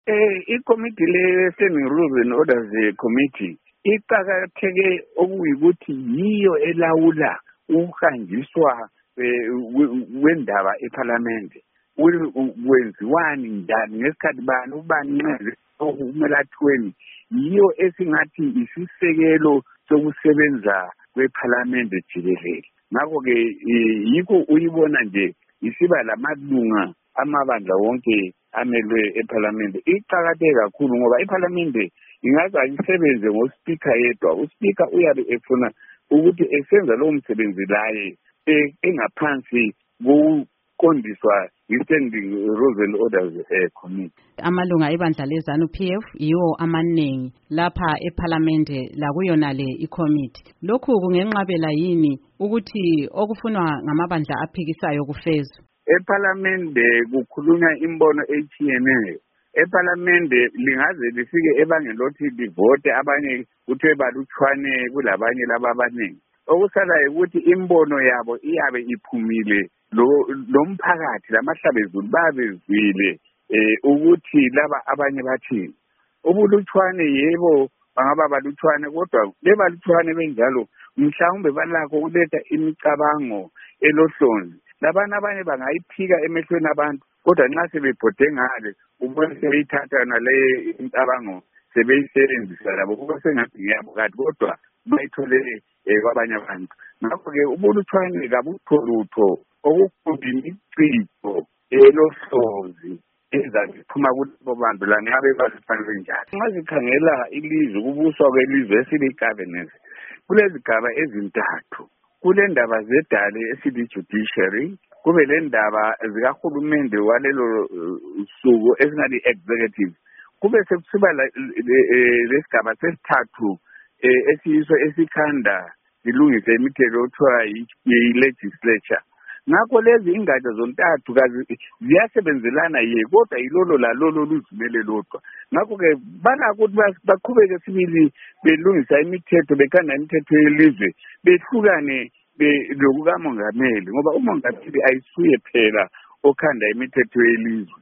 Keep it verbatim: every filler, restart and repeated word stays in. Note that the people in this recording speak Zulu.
Eh ikomiti le Standing Rules and Orders Committee iqakatheke okuyikuthi yiyo elawula ukuhanjiswa wendaba eParliament. Wenziwani njani ngesikhathi bani ubani nqeze okumele athweni yiyo esingathi isisekelo sokusebenza kweParliament jikelele. Ngakho ke yikho uyibona nje isiba lamalunga amabandla wonke amelwe eParliament. Iqakatheke kakhulu ngoba iParliament ingaze ayisebenze ngoSpeaker yedwa. uSpeaker uyabe efuna ukuthi esenza lo msebenzi laye engaphansi kokukondiswa yi-Standing Rules and Orders Committee. Amalunga ebandla leZANU P F yiwo amaningi lapha eParliament lakuyona le iCommittee. Lokhu kungenqabela yini ukuthi okufunwa ngamabandla aphikisayo kufezwe? EParliament kukhulunywa imbono etshiyeneyo. EParliament lingaze lifike ebangeni lokuthi livote abanye kuthiwe balutshwane kulabanye laba abaningi. Okusalayo ukuthi imbono yabo iyabe iphumile lo mphakathi lamahlabezulu babezwile ukuthi laba abanye bathini. Ubulutshwane yebo bangaba balutshwane kodwa lebalutshwane benjalo mhlawumbe balakho ukuletha imicabango elohlonzi. Labana abanye bangayiphika emehlweni abantu kodwa nxa sebebhode ngale ubone sebeyithatha nale imicabango sebeyisebenzisa labo kuba sengathi ngiyabo kanti kodwa bayithole kwabanye abantu. Ngakho-ke ubulutshwane kabukho lutho okukhulu imiciko elohlonzi ezaziphuma kulabo bantu la ngabe bazifanele njani. Ungazikhangela ilizwe kubuswa kwelizwe esili-governance kulezigaba ezintathu. Kule ndaba zedale esili-judiciary, kube le ndaba zikahulumende walelo suku esingathi executive, kube sekusiba lesigaba sesithathu esiyiso esikhanda zilungise imithetho okuthiwa yi-legislature. Ngakho lezi ingatsha zontathu ziyasebenzelana ye kodwa yilolo lalolo luzimele lodwa. Ngakho-ke banako ukuthi baqhubeke sibili belungisa imithetho bekhanda imithetho yelizwe behlukane lokukamongameli ngoba umongameli ayisuye phela okhanda imithetho yelizwe.